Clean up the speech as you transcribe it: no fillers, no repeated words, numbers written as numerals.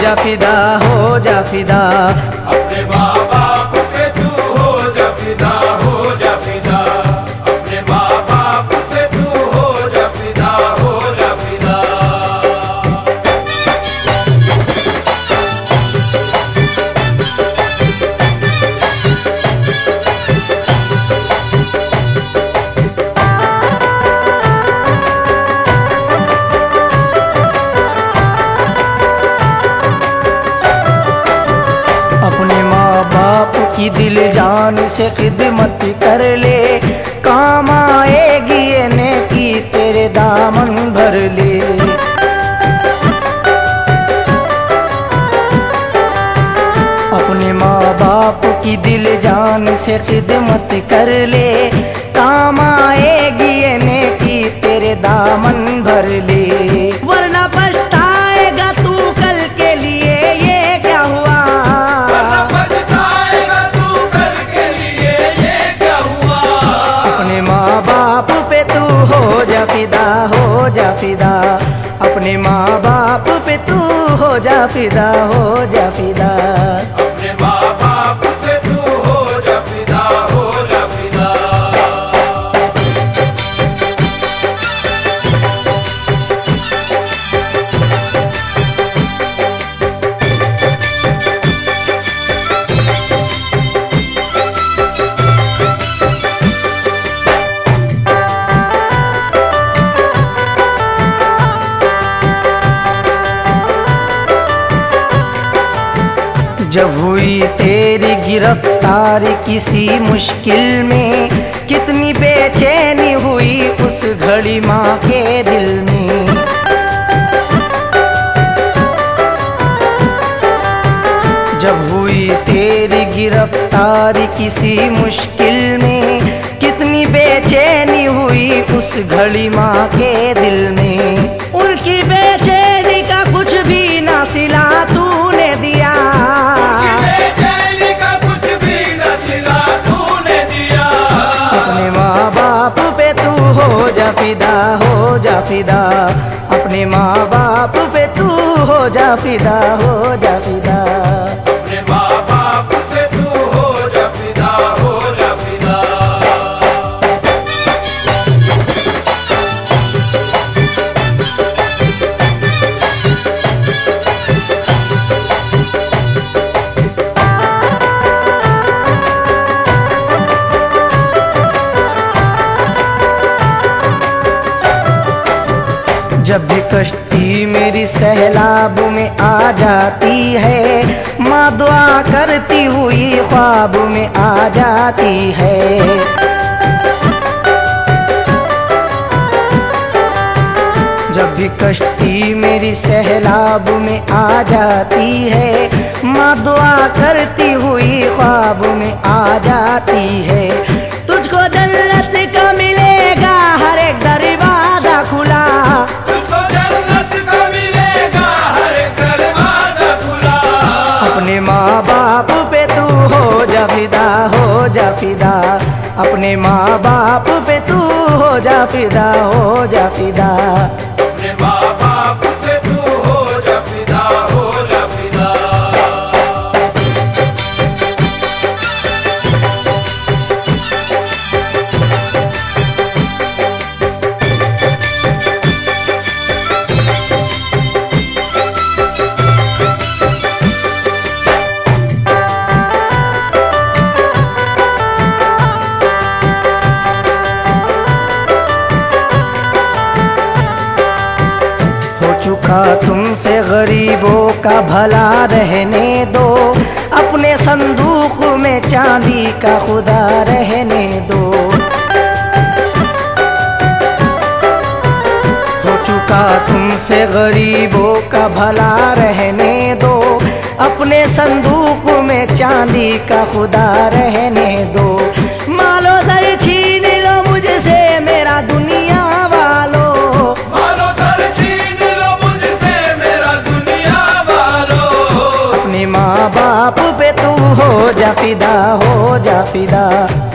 जा फिदा, हो जा फिदा। अपने माँ बाप पे तू हो जा फिदा, हो जा फिदा। अपने माँ बाप पे तू हो जा फिदा, हो जा फिदा। अपने माँ बाप की दिल जान से खिदमत कर ले, काम आएगी ये नेकी तेरे दामन भर ले। अपने माँ बाप की दिल जान से खिदमत कर ले, काम आएगी ये नेकी तेरे दामन भर ले। वरना पछताएगा तू कल के लिए, ये क्या हुआ। वरना पछताएगा तू कल के लिए, ये क्या हुआ। अपने माँ बाप पे तू हो जा फिदा, हो जा फिदा। अपने माँ बाप पे तू हो जा फिदा, हो जा फिदा। अपने माँ बाप पे तू हो जा फिदा, हो जा फिदा। जब हुई तेरी गिरफ्तारी किसी मुश्किल में, कितनी बेचैनी हुई उस घड़ी माँ के दिल में। जब हुई तेरी गिरफ्तारी किसी मुश्किल में, कितनी बेचैनी हुई उस घड़ी माँ के दिल में। उनकी बेचैनी का कुछ भी ना सिला तूने दिया। बेचैनी का कुछ भी न सिला तूने दिया। अपने माँ बाप पे तू हो जा फिदा, हो जा फिदा। अपने माँ बाप पे तू हो जा फिदा, हो जा फिदा। अपने माँ बाप पे तू हो जा फिदा, हो जा फिदा। जब भी कश्ती मेरी सैलाब में आ जाती है, माँ दुआ करती हुई ख्वाब में आ जाती है। जब भी कश्ती मेरी सैलाब में आ जाती है, माँ दुआ करती हुई ख्वाब में आ जाती है। तुझको जन्नत का मिलेगा हर एक दरवाजा खुला। तुझको जन्नत का मिलेगा हर एक दरवाजा खुला। अपने माँ बाप पे तू हो जा फिदा, हो जा फिदा। अपने माँ बाप पे तू हो जा फिदा, हो जा फिदा। अपने माँ बाप पे तू हो जा फिदा, हो जा फिदा। चुका तुमसे गरीबों का भला रहने दो, अपने संदूक में चांदी का खुदा रहने दो। हो चुका तुमसे गरीबों का भला रहने दो, अपने संदूक में चांदी का खुदा रहने दो। मालो सर छीन लो मुझसे मेरा दुनिया वालो। मालो सर छीन लो मुझसे मेरा दुनिया वालो। अपने माँ बाप पे तू हो जा फिदा, हो जा फिदा।